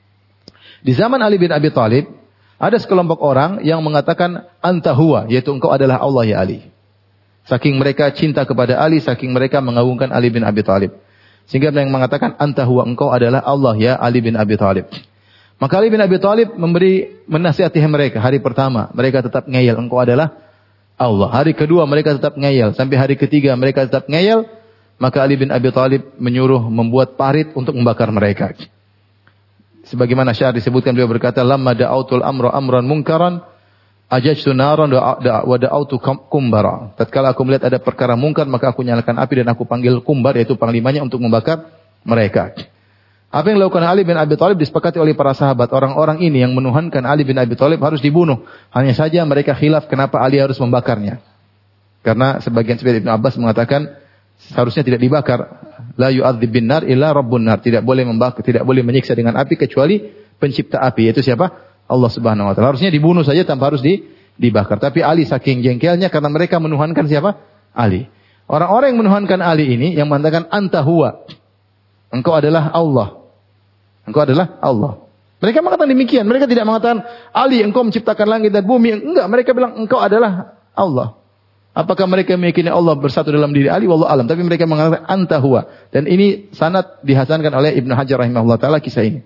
di zaman Ali bin Abi Thalib ada sekelompok orang yang mengatakan anta huwa, yaitu engkau adalah Allah ya Ali. Saking mereka cinta kepada Ali, saking mereka mengagungkan Ali bin Abi Thalib, sehingga mereka mengatakan anta huwa, engkau adalah Allah ya Ali bin Abi Thalib. Maka Ali bin Abi Thalib menasihati mereka. Hari pertama mereka tetap ngeyel, engkau adalah Allah. Hari kedua mereka tetap ngeyel, sampai hari ketiga mereka tetap ngeyel. Maka Ali bin Abi Thalib menyuruh membuat parit untuk membakar mereka. Sebagaimana syair disebutkan, beliau berkata, lamma da'autul amran munkaran ajajtu naran wa da'autu kumbara. Tatkala aku melihat ada perkara mungkar, maka aku nyalakan api dan aku panggil Kumbar, yaitu panglimanya, untuk membakar mereka. Apa yang dilakukan Ali bin Abi Thalib disepakati oleh para sahabat. Orang-orang ini yang menuhankan Ali bin Abi Thalib harus dibunuh. Hanya saja mereka khilaf kenapa Ali harus membakarnya. Karena sebagian Ibnu Abbas mengatakan seharusnya tidak dibakar. La yu'adzib bin nar illa rabbun nar. Tidak boleh membakar, tidak boleh menyiksa dengan api kecuali pencipta api, yaitu siapa? Allah Subhanahu wa taala. Harusnya dibunuh saja tanpa harus dibakar. Tapi Ali saking jengkelnya karena mereka menuhankan siapa? Ali. Orang-orang yang menuhankan Ali ini yang mengatakan anta huwa, engkau adalah Allah. Engkau adalah Allah. Mereka mengatakan demikian. Mereka tidak mengatakan Ali engkau menciptakan langit dan bumi. Enggak, mereka bilang engkau adalah Allah. Apakah mereka meyakini Allah bersatu dalam diri Ali? Wallahu alam. Tapi mereka mengatakan anta huwa. Dan ini sanad dihasankan oleh Ibnu Hajar rahimahullah taala kisah ini.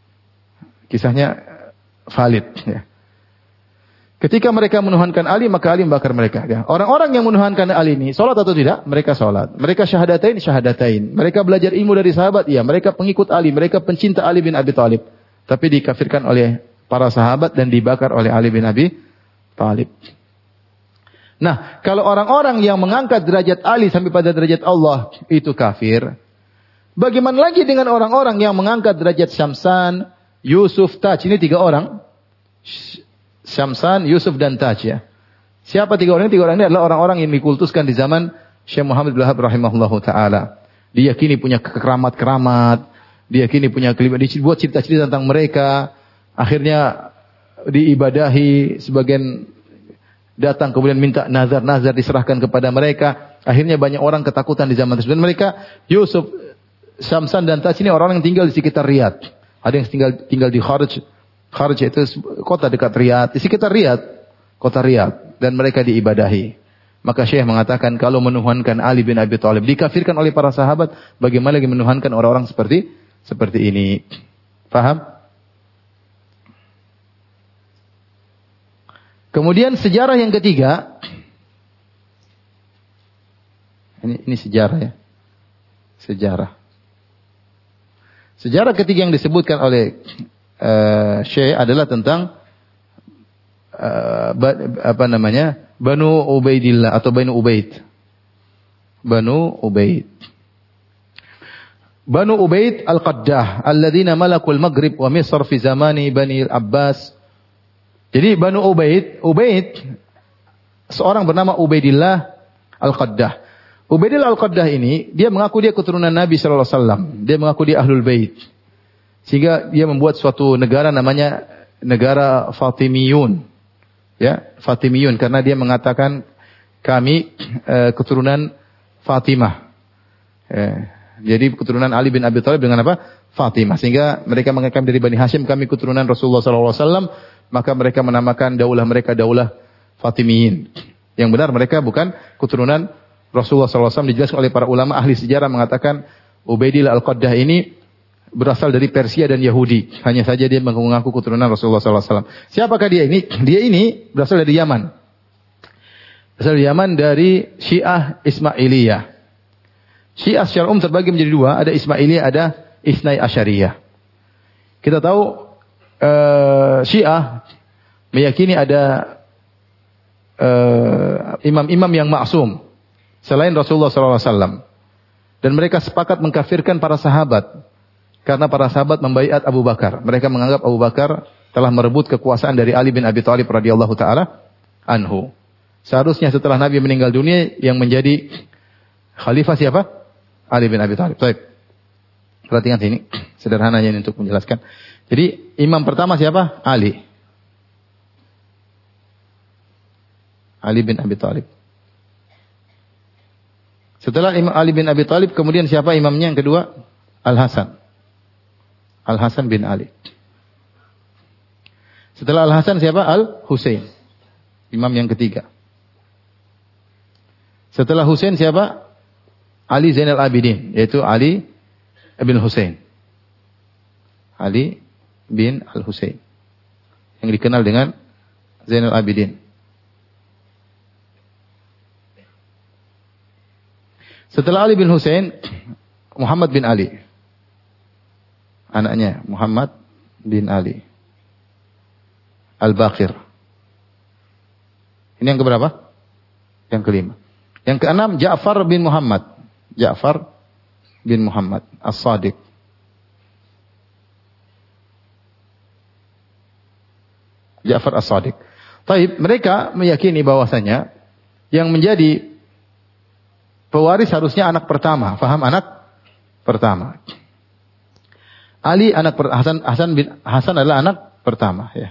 Kisahnya valid ya. Ketika mereka menuhankan Ali, maka Ali membakar mereka. Ya. Orang-orang yang menuhankan Ali ini, salat atau tidak? Mereka salat. Mereka syahadatain. Mereka belajar ilmu dari sahabat, iya. Mereka pengikut Ali, mereka pencinta Ali bin Abi Thalib. Tapi dikafirkan oleh para sahabat dan dibakar oleh Ali bin Abi Thalib. Nah, kalau orang-orang yang mengangkat derajat Ali sampai pada derajat Allah itu kafir, bagaimana lagi dengan orang-orang yang mengangkat derajat Syamsan, Yusuf, Taj? Ini 3 orang. Syamsan, Yusuf dan Taj ya. Siapa 3 orang ini? 3 orang ini adalah orang-orang yang dikultuskan di zaman Syekh Muhammad bin Wahab rahimahullahu taala. Diyakini punya keramat-keramat, diyakini punya kelibat, dibuat cerita-cerita tentang mereka. Akhirnya diibadahi, sebagian datang kemudian minta nazar diserahkan kepada mereka. Akhirnya banyak orang ketakutan di zaman tersebut. Dan mereka, Yusuf, Syamsan dan Taj ini orang yang tinggal di sekitar Riyadh. Ada yang tinggal di Kharj itu kota dekat Riyadh, di sekitar Riyadh, kota Riyadh, dan mereka diibadahi. Maka Syekh mengatakan kalau menuhankan Ali bin Abi Thalib dikafirkan oleh para sahabat, bagaimana lagi menuhankan orang-orang seperti ini? Paham? Kemudian sejarah yang ketiga, ini sejarah ya, sejarah ketiga yang disebutkan oleh Syekh adalah tentang Banu Ubaidillah atau Banu Ubaid. Banu Ubaid al-Qaddah alladzina malakul Maghrib wa Misr fi zamani Bani Abbas. Jadi Banu Ubaid seorang bernama Ubaidillah al-Qaddah. Ubaidillah al-Qaddah ini dia mengaku dia keturunan Nabi sallallahu alaihi wasallam. Dia mengaku dia Ahlul Bait. Sehingga dia membuat suatu negara namanya negara Fatimiyun. Ya, Fatimiyun karena dia mengatakan kami keturunan Fatimah. Jadi keturunan Ali bin Abi Thalib dengan apa? Fatimah. Sehingga mereka mengatakan dari Bani Hashim kami keturunan Rasulullah sallallahu alaihi wasallam, maka mereka menamakan daulah mereka daulah Fatimiyin. Yang benar mereka bukan keturunan Rasulullah sallallahu alaihi wasallam. Dijelaskan oleh para ulama ahli sejarah mengatakan Ubaidillah al-Qaddah ini berasal dari Persia dan Yahudi. Hanya saja dia mengaku keturunan Rasulullah SAW. Siapakah dia ini? Dia ini berasal dari Yaman. Berasal dari Yaman, dari Syiah Ismailiyah. Syiah secara umum terbagi menjadi 2. Ada Ismailiyah, ada Isnai Asyariyah. Kita tahu Syiah meyakini ada imam-imam yang maksum selain Rasulullah SAW. Dan mereka sepakat mengkafirkan para sahabat. karena para sahabat membaiat Abu Bakar. Mereka menganggap Abu Bakar telah merebut kekuasaan dari Ali bin Abi Thalib radhiyallahu taala anhu. Seharusnya setelah Nabi meninggal dunia yang menjadi khalifah siapa? Ali bin Abi Thalib. Baik. Perhatikan sini, sederhananya ini untuk menjelaskan. Jadi imam pertama siapa? Ali. Ali bin Abi Thalib. Setelah Imam Ali bin Abi Thalib, kemudian siapa imamnya yang kedua? Al-Hasan. Al-Hasan bin Ali. Setelah Al-Hasan siapa? Al-Husain. Imam yang ketiga. Setelah Husain siapa? Ali Zainal Abidin, yaitu Ali bin Husain. Ali bin Al-Husain. Yang dikenal dengan Zainal Abidin. Setelah Ali bin Husain, Muhammad bin Ali. Anaknya Muhammad bin Ali. Al-Baqir. Ini yang keberapa? Yang kelima. Yang keenam, Ja'far bin Muhammad. Ja'far bin Muhammad As-Sadiq. Ja'far As-Sadiq. Taib, mereka meyakini bahwasanya yang menjadi pewaris harusnya anak pertama. Faham anak pertama. Ali Hasan adalah anak pertama, ya.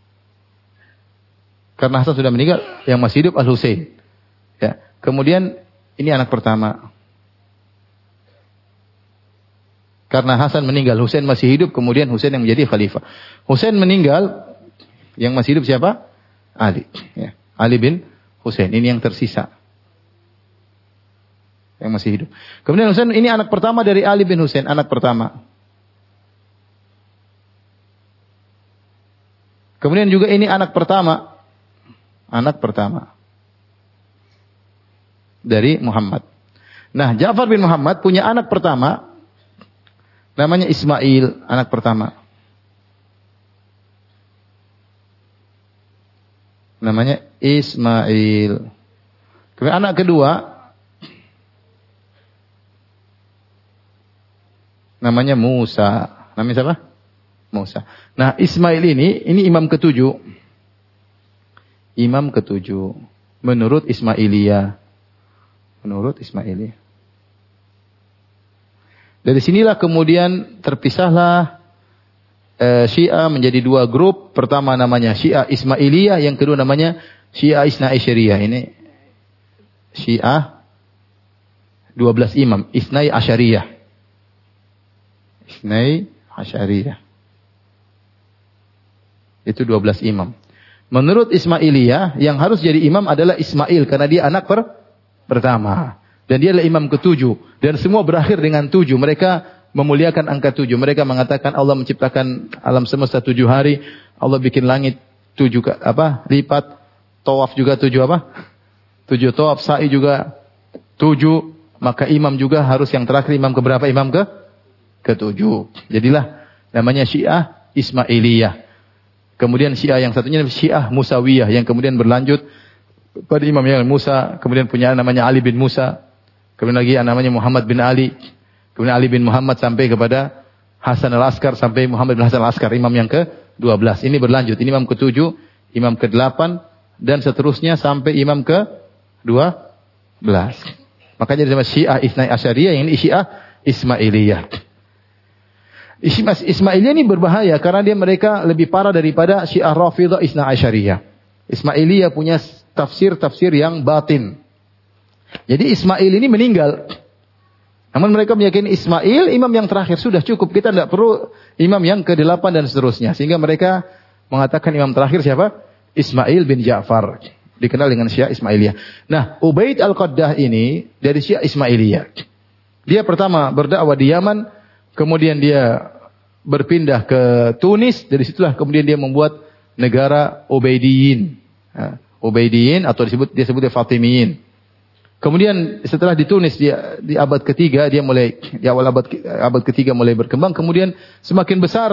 Karena Hasan sudah meninggal, yang masih hidup Al-Husain. Ya. Kemudian ini anak pertama. Karena Hasan meninggal, Husain masih hidup, kemudian Husain yang menjadi khalifah. Husain meninggal, yang masih hidup siapa? Ali. Ya. Ali bin Husain, ini yang tersisa. Yang masih hidup. Kemudian Husain ini anak pertama dari Ali bin Husain, anak pertama. Kemudian juga ini anak pertama dari Muhammad. Nah, Ja'far bin Muhammad punya anak pertama namanya Ismail, anak pertama. Namanya Ismail. Kemudian anak kedua namanya Musa. Namanya siapa? Musa. Nah, Ismail ini imam ketujuh. Imam ketujuh. Menurut Ismailiyah. Dari sinilah kemudian terpisahlah Syiah menjadi dua grup. Pertama namanya Syiah Ismailiyah. Yang kedua namanya Syiah Isna Asyariyah. Ini Syiah 12 imam. Isnai Asyariyah. Itu 12 imam. Menurut Ismailiyah, yang harus jadi imam adalah Ismail. Karena dia anak pertama. Dan dia adalah imam ketujuh. Dan semua berakhir dengan 7. Mereka memuliakan angka 7. Mereka mengatakan Allah menciptakan alam semesta 7 hari. Allah bikin langit 7 lipat. Tawaf juga 7 7 tawaf. Sa'i juga 7. Maka imam juga harus yang terakhir imam keberapa? Imam ke-7. Jadilah namanya Syiah Ismailiyah. Kemudian Syiah yang satunya Syiah Musawiyah yang kemudian berlanjut pada Imam yang Musa, kemudian punya namanya Ali bin Musa, kemudian lagi namanya Muhammad bin Ali, kemudian Ali bin Muhammad sampai kepada Hasan al-Askar sampai Muhammad bin Hasan al-Askar, imam yang ke-12. Ini berlanjut, ini imam ke-7, imam ke-8 dan seterusnya sampai imam ke-12. Makanya disebut Syiah Isnai Asyariyah, yang ini Syiah Ismailiyah. Ismailiyah ini berbahaya karena mereka lebih parah daripada Syiah Rafidhah Isna Asyariyah. Ismailiyah punya tafsir yang batin. Jadi Ismail ini meninggal. Namun mereka meyakini Ismail imam yang terakhir, sudah cukup. Kita tidak perlu imam yang ke-8 dan seterusnya. Sehingga mereka mengatakan imam terakhir siapa? Ismail bin Ja'far. Dikenal dengan Syiah Ismailiyah. Nah, Ubaid Al-Qaddah ini dari Syiah Ismailiyah. Dia pertama berdakwah di Yaman. Kemudian dia berpindah ke Tunis. Dari situlah kemudian dia membuat negara Ubaidiyin. Ubaidiyin atau disebutnya Fatimiyin. Kemudian setelah di Tunis dia di abad ketiga di awal abad ketiga mulai berkembang. Kemudian semakin besar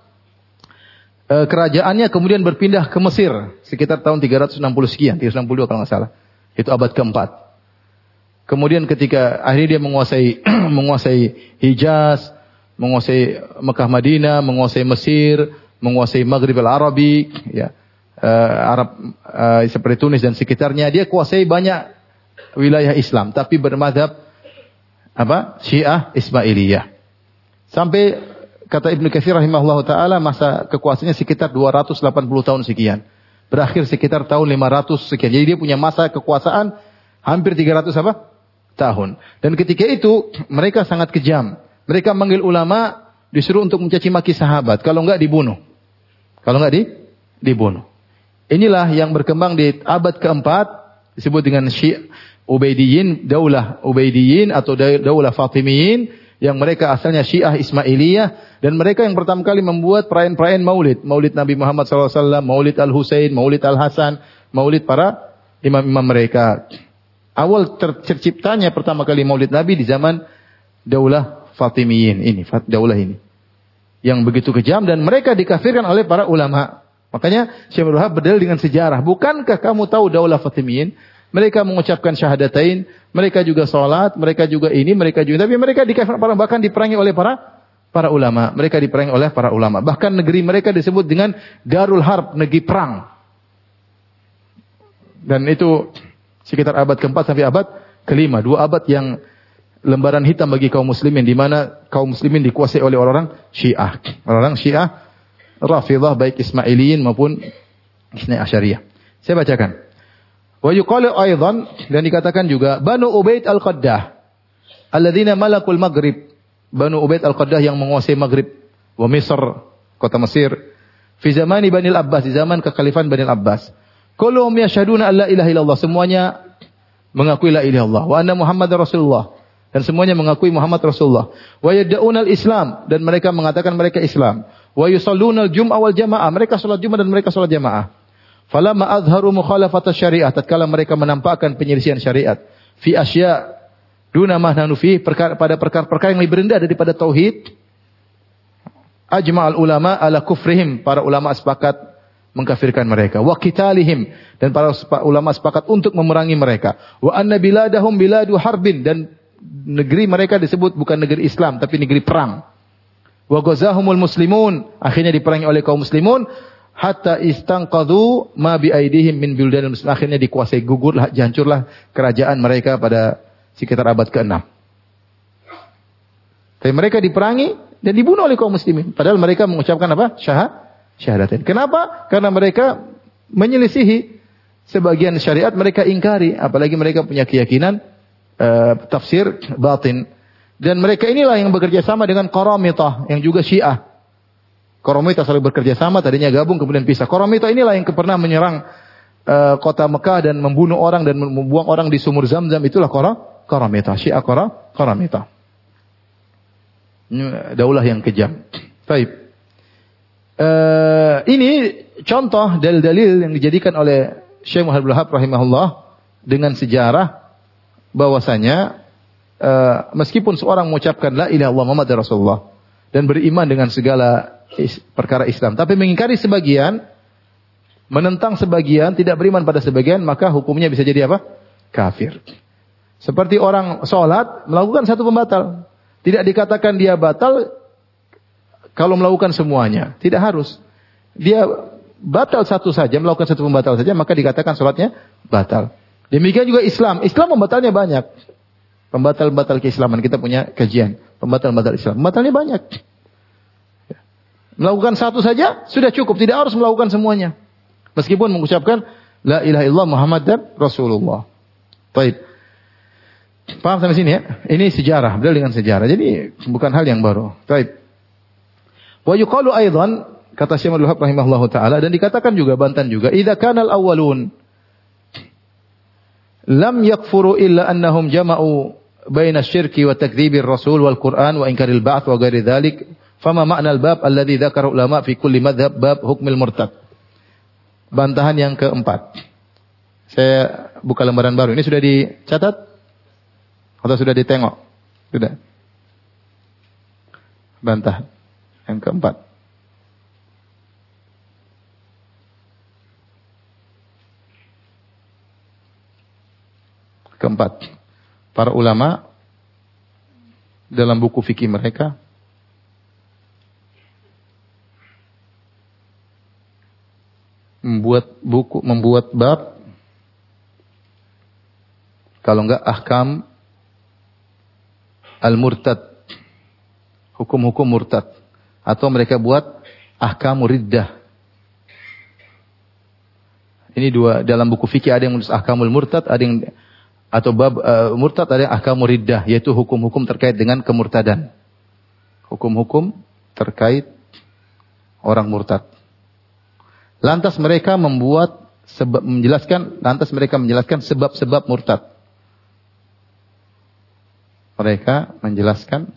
kerajaannya, kemudian berpindah ke Mesir sekitar tahun 360 sekian, 362 kalau nggak salah. Itu abad keempat. Kemudian ketika akhirnya dia menguasai Hijaz, menguasai Mekah Madinah, menguasai Mesir, menguasai Maghrib al-Arabi, ya. Arab seperti Tunis dan sekitarnya, dia kuasai banyak wilayah Islam, tapi bermadzhab Syiah Ismailiyah. Sampai kata Ibnu Katsir rahimahullahu taala masa kekuasaannya sekitar 280 tahun sekian. Berakhir sekitar tahun 500 sekian. Jadi dia punya masa kekuasaan hampir 300 tahun. Dan ketika itu mereka sangat kejam. Mereka manggil ulama disuruh untuk mencaci maki sahabat, kalau enggak dibunuh. Kalau enggak dibunuh. Inilah yang berkembang di abad keempat disebut dengan Ubaidiyin, Daulah Ubaidiyin atau Daulah Fatimiyin, yang mereka asalnya Syiah Ismailiyah, dan mereka yang pertama kali membuat perayaan-perayaan Maulid Nabi Muhammad SAW, Maulid Al-Husain, Maulid Al-Hasan, Maulid para imam-imam mereka. Awal terciptanya pertama kali Maulid Nabi di zaman Daulah Fatimiyin ini, daulah ini yang begitu kejam, dan mereka dikafirkan oleh para ulama. Makanya Syekh Abdul Wahab berdalil dengan sejarah. Bukankah kamu tahu Daulah Fatimiyin? Mereka mengucapkan syahadatain, mereka juga salat, mereka juga ini, mereka juga, tapi mereka dikafirkan, bahkan diperangi oleh para ulama. Mereka diperangi oleh para ulama. Bahkan negeri mereka disebut dengan Darul Harb, negeri perang. Dan itu sekitar abad keempat sampai abad kelima, 2 abad yang lembaran hitam bagi kaum muslimin, di mana kaum muslimin dikuasai oleh orang Syiah. Orang Syiah Rafidhah, baik Ismailiyin maupun Isnai Asyariyah. Saya bacakan. Wa yuqalu aidan, dan dikatakan juga Banu Ubaid al-Qaddah alladzina malakul Maghrib. Banu Ubaid al-Qaddah yang menguasai Maghrib wa Misr, kota Mesir, fi zamani Bani al-Abbas, di zaman kekhalifahan Bani al-Abbas. Kulluhum yashhaduna alla ilaha illallah, semuanya mengakui la ilaha illallah, wa anna Muhammadar Rasulullah, dan semuanya mengakui Muhammad Rasulullah. Wa yad'unal Islam, dan mereka mengatakan mereka Islam. Wa yusallunal jum'ah wal jamaah, mereka salat Jumat dan mereka salat jamaah. Falamma azharu mukhalafat syariah, tatkala mereka menampakkan penyelisihan syariat, fi asya' duna ma nahnu fi, pada perkara-perkara yang lebih rendah daripada tauhid, ajma'al ulama ala kufrihim, para ulama sepakat mengkafirkan mereka. Wa qitalihim, dan para ulama sepakat untuk memerangi mereka. Wa anna biladahum biladu harbin, dan negeri mereka disebut bukan negeri Islam tapi negeri perang. Wa ghazahumul muslimun, akhirnya diperangi oleh kaum muslimun, hatta istanqadhu ma bi aidihim min buldanil muslimin, akhirnya dikuasai, gugurlah, hancurlah kerajaan mereka pada sekitar abad ke-6. Tapi mereka diperangi dan dibunuh oleh kaum muslimin, padahal mereka mengucapkan syahadatain. Kenapa? Karena mereka menyelisihi sebagian syariat, mereka ingkari, apalagi mereka punya keyakinan tafsir batin. Dan mereka inilah yang bekerja sama dengan Qaramitah, yang juga Syiah. Qaramitah selalu bekerja sama, tadinya gabung kemudian pisah. Qaramitah inilah yang pernah menyerang kota Mekah dan membunuh orang dan membuang orang di sumur Zamzam, itulah Qaramitah, Syiah Qaramitah. Ini daulah yang kejam. Baik. Ini contoh dalil-dalil yang dijadikan oleh Syekh Muhammad Abdul Wahab rahimahullah dengan sejarah bahwasanya meskipun seorang mengucapkan la ilaha illallah Muhammadur Rasulullah dan beriman dengan segala perkara Islam, tapi mengingkari sebagian, menentang sebagian, tidak beriman pada sebagian, maka hukumnya bisa jadi apa? Kafir. Seperti orang sholat melakukan satu pembatal, tidak dikatakan dia batal kalau melakukan semuanya, tidak harus. Dia batal satu saja, melakukan satu pembatal saja, maka dikatakan sholatnya batal. Demikian juga Islam pembatalnya banyak. Pembatal-pembatal keislaman, kita punya kajian pembatal-pembatal Islam, pembatalnya banyak. Melakukan satu saja sudah cukup, tidak harus melakukan semuanya. Meskipun mengucapkan la ilaha illallah Muhammadar Rasulullah. Baik. Paham sampai sini ya? Ini sejarah, berdalil dengan sejarah. Jadi bukan hal yang baru. Baik. Wa yuqalu aidan, kata Syekh Abdul Wahab rahimahullahu taala, dan dikatakan juga, bantahan juga, idza kana al-awwalun lam yakfuru illa annahum jama'u baina syirki wa takdzibir rasul wal Qur'an wa inkaril ba'ts wa ghairi dzalik, fama ma'na al-bab alladhi dzakara ulama fi kulli madhhab bab hukmil murtad. Bantahan yang keempat. Saya buka lembaran baru. Ini sudah dicatat atau sudah ditengok? Sudah. Bantahan yang keempat. Keempat, para ulama dalam buku fikih mereka membuat bab, kalau enggak ahkam al-murtad, hukum-hukum murtad, atau mereka buat ahkam riddah. Ini dua, dalam buku fikih ada yang menulis ahkamul murtad, ada yang atau bab murtad, ada yang ahkamul riddah, yaitu hukum-hukum terkait dengan kemurtadan. Hukum-hukum terkait orang murtad. Lantas mereka menjelaskan sebab-sebab murtad. Mereka menjelaskan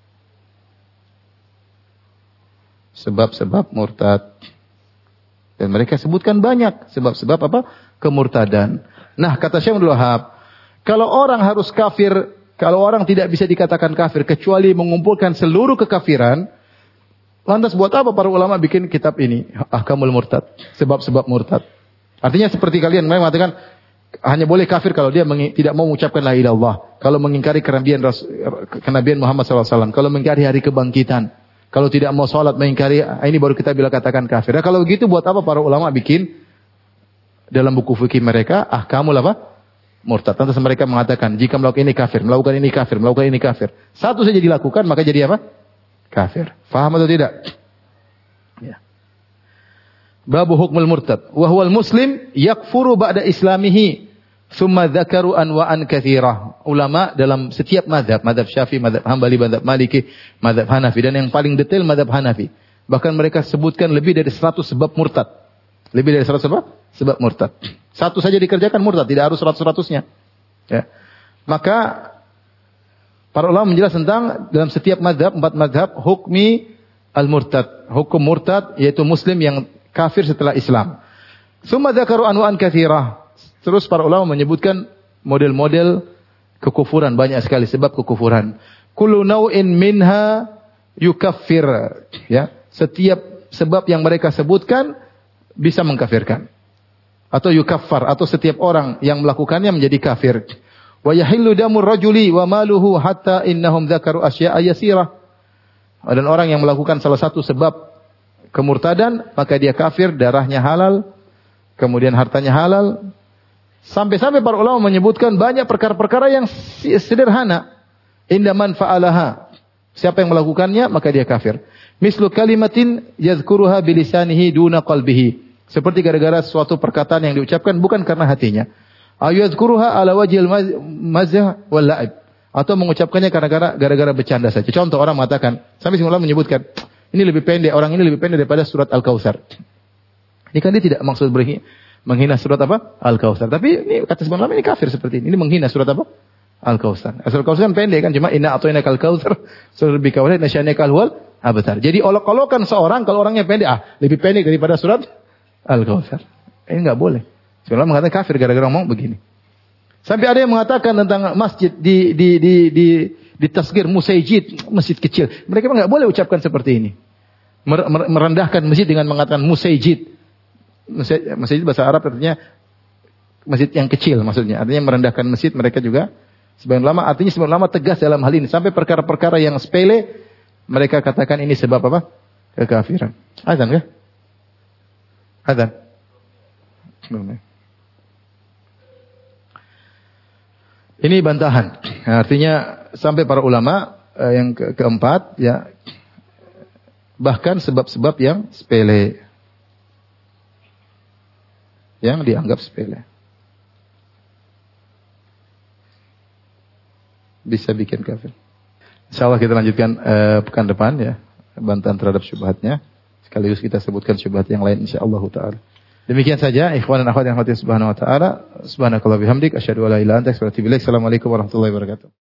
sebab-sebab murtad. Dan mereka sebutkan banyak sebab-sebab apa? Kemurtadan. Nah, kata Syekh Abdul Wahab, kalau orang harus kafir, kalau orang tidak bisa dikatakan kafir kecuali mengumpulkan seluruh kekafiran, lantas buat apa para ulama bikin kitab ini? Ahkamul Murtad, sebab-sebab murtad. Artinya seperti kalian mengatakan hanya boleh kafir kalau dia tidak mau mengucapkan la ilaha illallah, kalau mengingkari kenabian Muhammad SAW, kalau mengingkari hari kebangkitan, kalau tidak mau sholat mengingkari, ini baru kita bila katakan kafir. Nah, kalau begitu buat apa para ulama bikin dalam buku fikih mereka ahkamul apa? Murtad. Lantas mereka mengatakan jika melakukan ini kafir, melakukan ini kafir, melakukan ini kafir. Satu saja dilakukan maka jadi apa? Kafir. Faham atau tidak? Ya. Babu hukmul murtad. Wa huwal muslim yakfuru ba'da islamihi. Thumma dzakaru anwa'an katsirah. Ulama dalam setiap mazhab, mazhab Syafi'i, mazhab Hambali, mazhab Maliki, mazhab Hanafi, dan yang paling detail mazhab Hanafi. Bahkan mereka sebutkan lebih dari 100 sebab murtad. Lebih dari 100 sebab murtad. Satu saja dikerjakan murtad, tidak harus 100-100-nya. Ya. Maka para ulama menjelaskan tentang dalam setiap mazhab, 4 mazhab, hukmi al-murtad. Hukum murtad yaitu muslim yang kafir setelah Islam. Tsumma dzakaru anwa'an katsirah. Terus para ulama menyebutkan model-model kekufuran, banyak sekali sebab kekufuran. Kullu naw'in minha yukaffir. Ya, setiap sebab yang mereka sebutkan bisa mengkafirkan. Atau yukaffar, atau setiap orang yang melakukannya menjadi kafir. Wa yahillu damur rajuli wa maluhu hatta innahum dzakaru asya'a yasirah. Dan orang yang melakukan salah satu sebab kemurtadan, maka dia kafir, darahnya halal, kemudian hartanya halal. Sampai-sampai para ulama menyebutkan banyak perkara-perkara yang sederhana. Inda man fa'alaha. Siapa yang melakukannya, maka dia kafir. Mislu kalimatin yadhkuruha bilisanihi duna qalbihi. Seperti gara-gara suatu perkataan yang diucapkan bukan karena hatinya. Ayadhkuruha ala wajhil mazah wal la'ib. Atau mengucapkannya gara-gara bercanda saja. Contoh, orang mengatakan, sampai ulama menyebutkan, ini lebih pendek, orang ini lebih pendek daripada surat Al-Kautsar. Ini kan dia tidak maksud menghina surat apa? Al-Kautsar. Tapi ini kata sebagian ulama ini kafir seperti ini. Ini menghina surat apa? Al-Kautsar. Surat Al-Kautsar kan pendek kan, cuma inna a'tainakal kautsar, surat bikawalid nasya'nakal huwal abtar. Jadi olok-olokan seorang kalau orangnya pendek, lebih pendek daripada surat Al-Kautsar. Ini enggak boleh. Sebagian ulama mengatakan kafir gara-gara ngomong begini. Sampai ada yang mengatakan tentang masjid di tasgir musajid, masjid kecil. Mereka memang enggak boleh ucapkan seperti ini. Merendahkan masjid dengan mengatakan musajid. Masjid bahasa Arab artinya masjid yang kecil maksudnya. Artinya merendahkan masjid. Mereka juga sebagian ulama tegas dalam hal ini. Sampai perkara-perkara yang sepele mereka katakan ini sebab apa? Kekafiran. Azan kah? Azan. Ini bantahan. Artinya sampai para ulama yang keempat ya, bahkan sebab-sebab yang sepele, yang dianggap sepele, bisa bikin kafir. Insyaallah kita lanjutkan pekan depan ya, bantahan terhadap syubhatnya. Sekaligus kita sebutkan syubhat yang lain insyaallah taala. Demikian saja ikhwan dan akhwat yang hati subhanahu wa ta'ala. Subhanakallah bihamdik. Asyhadu an la ilaha illa anta astaghfiruka wa atubu ilaik. Assalamualaikum warahmatullahi wabarakatuh.